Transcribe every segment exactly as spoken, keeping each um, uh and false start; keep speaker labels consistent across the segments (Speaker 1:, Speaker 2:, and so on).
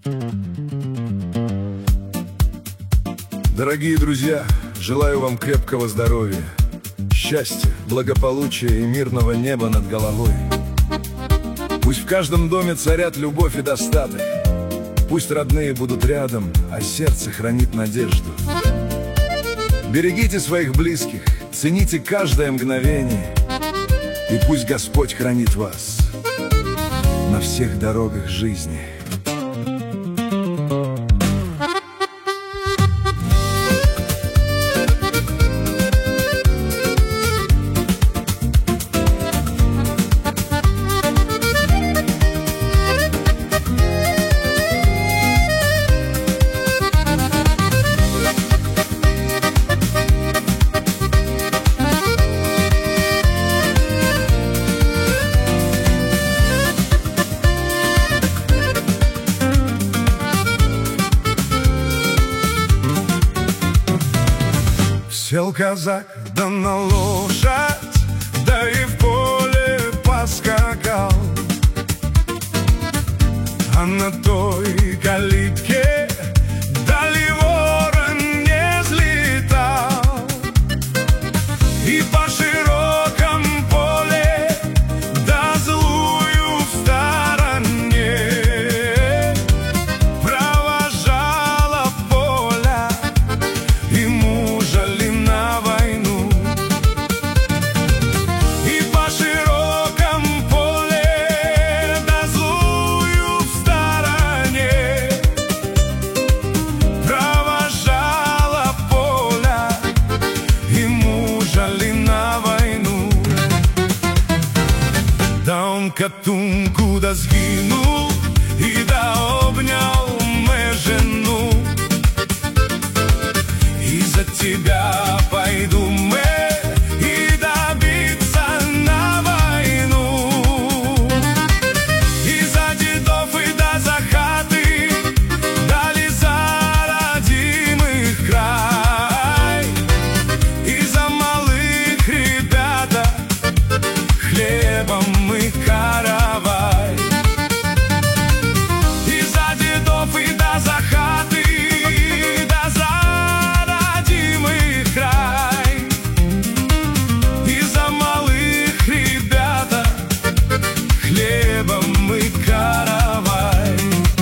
Speaker 1: Дорогие друзья, желаю вам крепкого здоровья, счастья, благополучия и мирного неба над головой. Пусть в каждом доме царят любовь и достаток. Пусть родные будут рядом, а сердце хранит надежду. Берегите своих близких, цените каждое мгновение, и пусть Господь хранит вас на всех дорогах жизни.
Speaker 2: Сел казак да на лошадь, да и в поле поскакал, а на той калитке дали ворон не взлетал. И по широком поле, да злую в стороне, провожала поля и мужа ли на войну. И по широком поле, да злую в стороне, провожала поля и мужа ли на войну. Да он катунку да сгинул, и да обнял мою жену. И за тебя пойду мы, и добиться на войну. И за дедов, и да за хаты, дали за родимый край. И за малых ребята хлебом мы каравай. И за дедов, и да за хаты, да за родимый край. И за малых ребята хлебом мы каравай.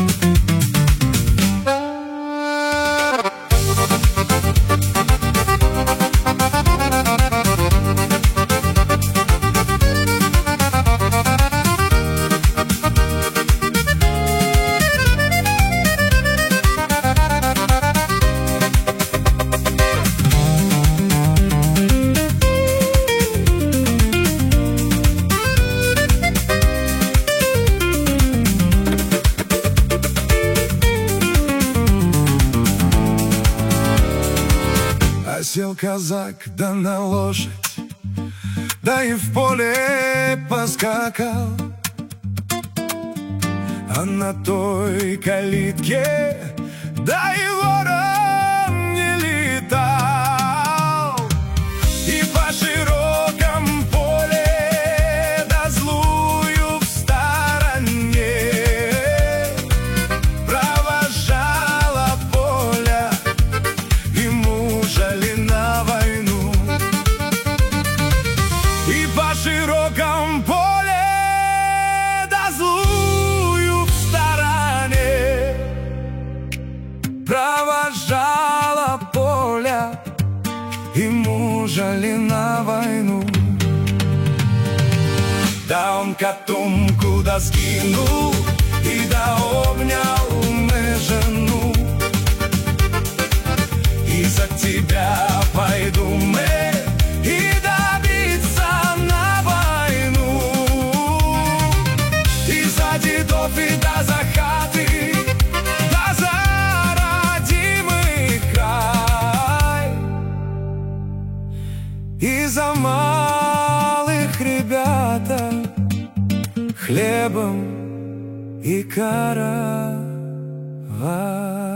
Speaker 2: Сел казак да на лошадь, да и в поле поскакал, а на той калитке да и ворон не летал. И по широком поле, да злую в стороне, провожала поля и мужа ли на войну. И по широком поле, да злую в стороне, провожала поля и мужа ли на войну. Да он котомку да скинул, и да обнял мою жену. И за тебя пойду мы, и добиться на войну. И за дедов, и да за хаты, да за родимый край. И за малых ребята хлебом и каравай.